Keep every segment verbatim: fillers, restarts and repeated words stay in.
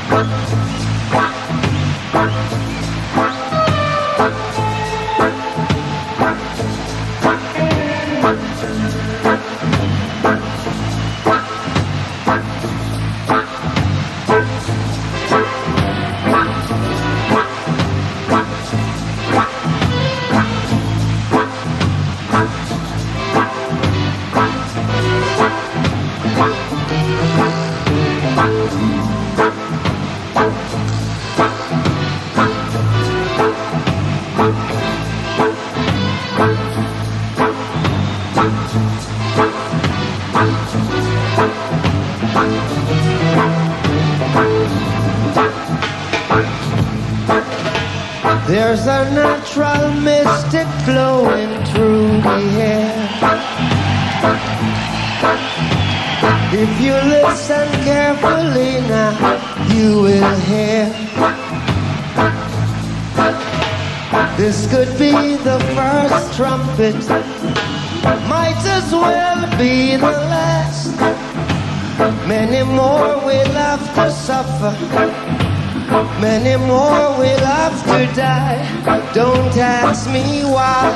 There's a natural mystic flowing through the air. If you listen carefully now, you will hear. This could be the first trumpet, might as well be the last. Many more will have to suffer, many more will have to die. Don't ask me why.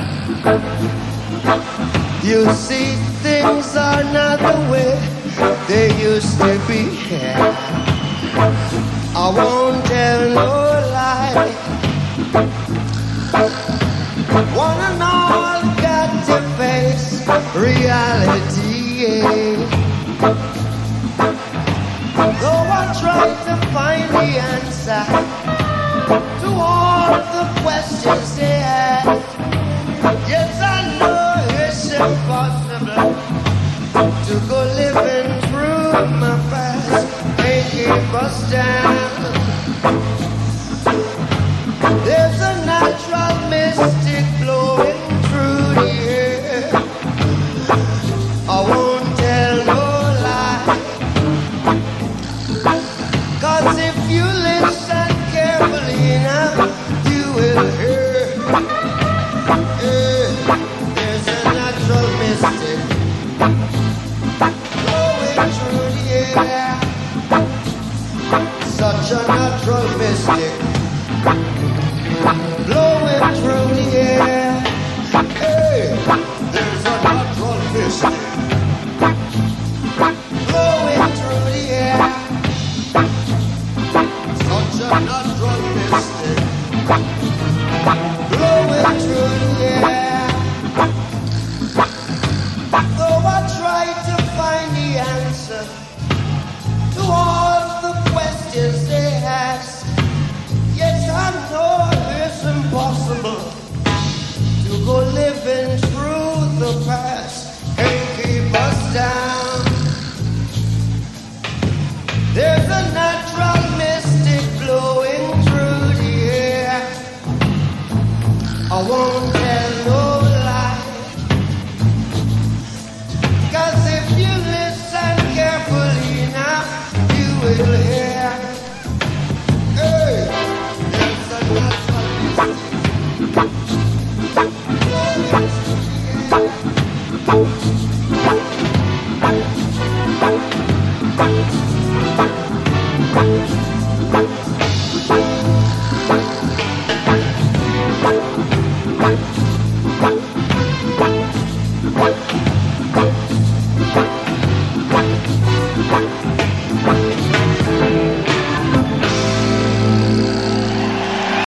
You see, things are not the way they used to be. I won't tell no lie. One and all got to face reality. Though I try to find the answer to all the questions they ask, yes, I know it's impossible to go living through my past and keep us down. There's a natural mystic flowing through the air. I won't tell no lie, 'cause if you listen carefully now, you will hear. Yeah, there's a natural mystic flowing through the air. Such a natural mystic blowing through the air. Hey, there's a natural mystic blowing through the air. Such a natural mystic blowing through the air. Though I try to find the answer to all the questions they ask, yes, I know it's impossible to go living through the past and keep us down. There's a natural mystic blowing through the air. I won't tell no lie, 'cause if you listen carefully now, you will hear. Hey, there's a natural mystic blowing through the air. What?